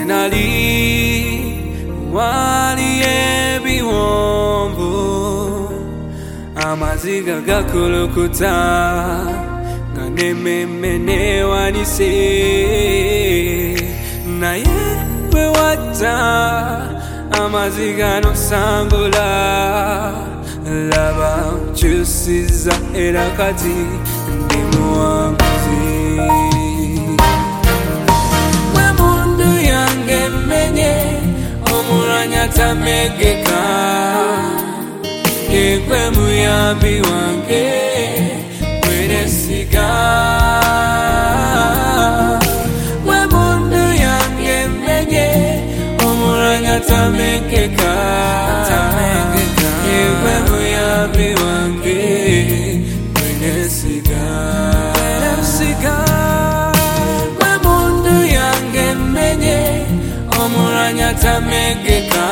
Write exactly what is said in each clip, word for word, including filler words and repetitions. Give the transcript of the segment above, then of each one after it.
gwenali wali ebiwombo amaziga gakulukuta nga n'emmemme neewanise naye bwe watta amaziga n'osangula laba nkyusiza era kati ndi muwanguzi bw'emundu yange emmenye omulwanya tamegeka yegwe muyambi wange gwenesiga bw'emundu yange emmenye omulwanya tamegeka yegwe muyambi wange gwenesiga bw'emundu yange emmenye omulwanya tamegeka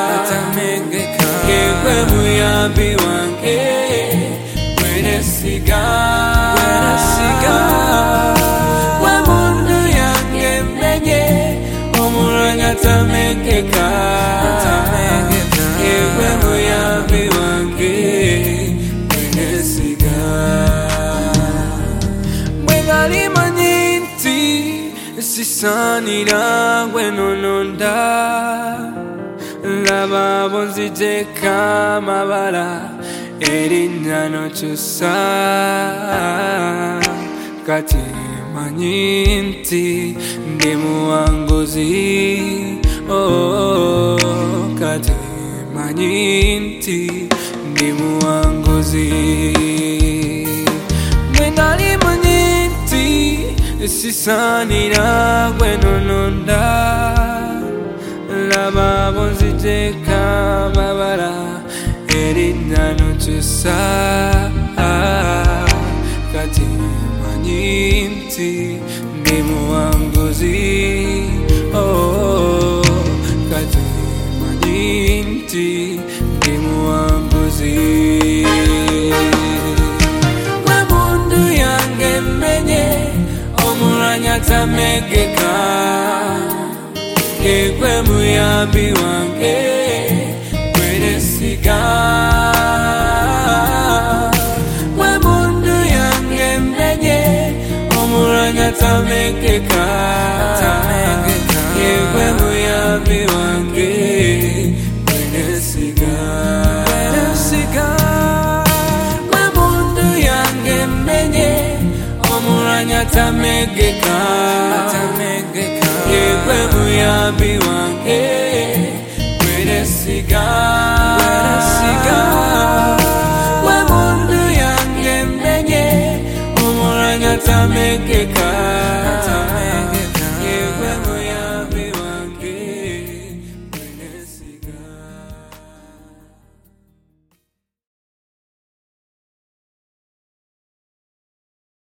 yegwe muyambi wange gwenesiga bw'emundu yange emmenye omulwanya tamegeka yegwe muyambi wange gwenesiga bwe nali manyi nti sisaanira gwenononda laba bonzijeko amabala erinnya n'okyusa kati manyi nti ndi muwanguzi oh, kati manyi nti ndi muwanguzi bwe nali manyi nti sisaanira gwenononda laba bonzijeko amabala erinnya n'okyusa kati manyi nti ndi muwanguzi oh, kati manyi nti ndi muwanguzi bw'emundu yange emmenye omulwanya tamegeka yegwe muyambi wange gwenesiga bw'emundu yange emmenye omulwanya tamegeka yegwe muyambi wange gwenesiga bw'emundu yange emmenye omulwanya tamegeka yegwe muyambi wange gwenesiga bw'emundu yange emmenye omulwanya tamegeka